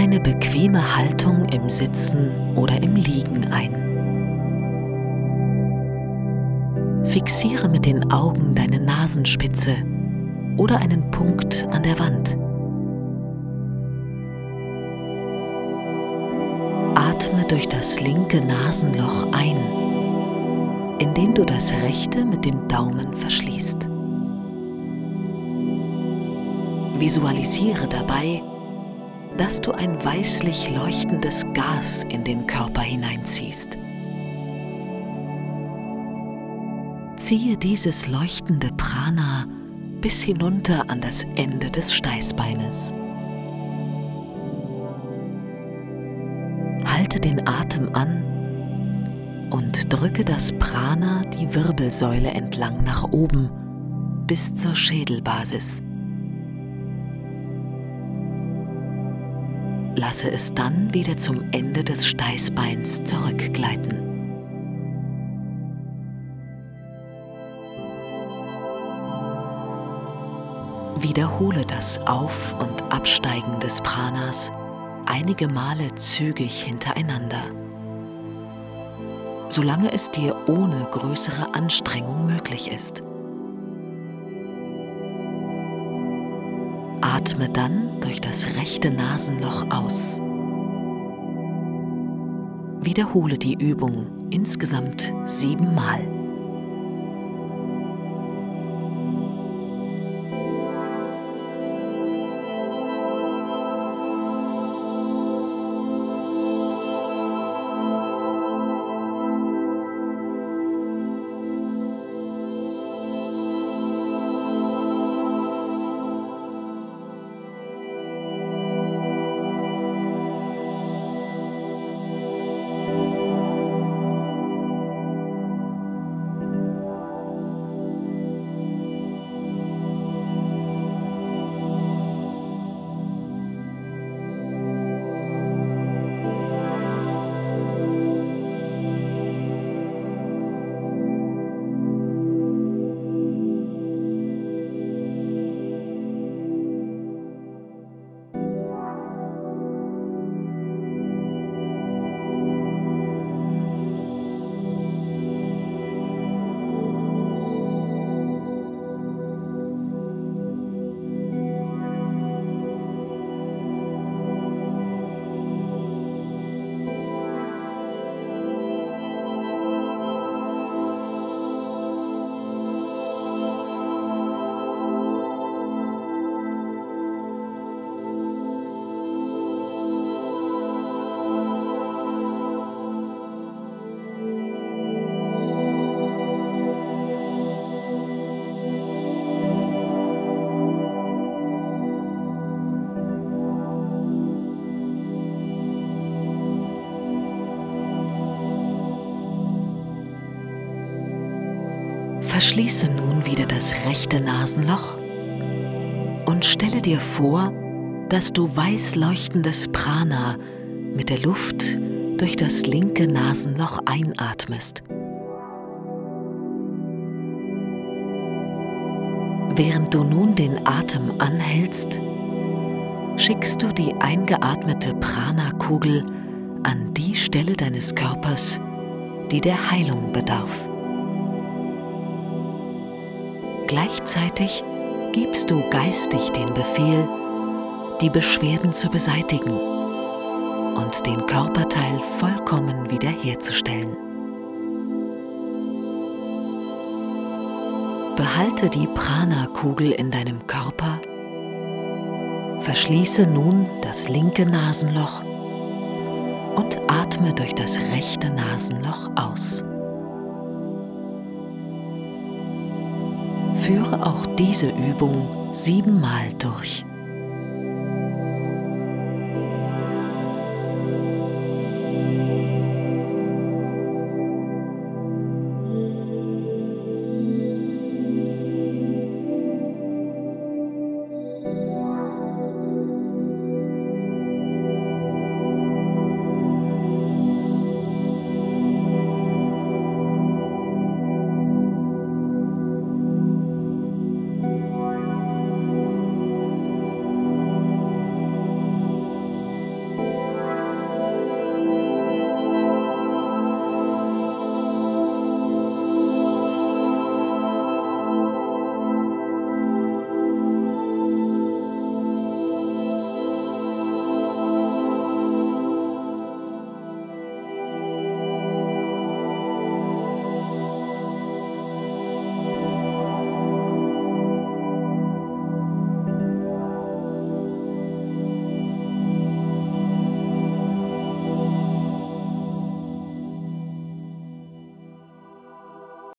eine bequeme Haltung im Sitzen oder im Liegen ein. Fixiere mit den Augen deine Nasenspitze oder einen Punkt an der Wand. Atme durch das linke Nasenloch ein, indem du das rechte mit dem Daumen verschließt. Visualisiere dabei, dass du ein weißlich leuchtendes Gas in den Körper hineinziehst. Ziehe dieses leuchtende Prana bis hinunter an das Ende des Steißbeines. Halte den Atem an und drücke das Prana die Wirbelsäule entlang nach oben bis zur Schädelbasis. Lasse es dann wieder zum Ende des Steißbeins zurückgleiten. Wiederhole das Auf- und Absteigen des Pranas einige Male zügig hintereinander, solange es dir ohne größere Anstrengung möglich ist. Atme dann durch das rechte Nasenloch aus. Wiederhole die Übung insgesamt 7 Mal. Verschließe nun wieder das rechte Nasenloch und stelle dir vor, dass du weiß leuchtendes Prana mit der Luft durch das linke Nasenloch einatmest. Während du nun den Atem anhältst, schickst du die eingeatmete Prana-Kugel an die Stelle deines Körpers, die der Heilung bedarf. Gleichzeitig gibst du geistig den Befehl, die Beschwerden zu beseitigen und den Körperteil vollkommen wiederherzustellen. Behalte die Prana-Kugel in deinem Körper, verschließe nun das linke Nasenloch und atme durch das rechte Nasenloch aus. Führe auch diese Übung 7 Mal durch.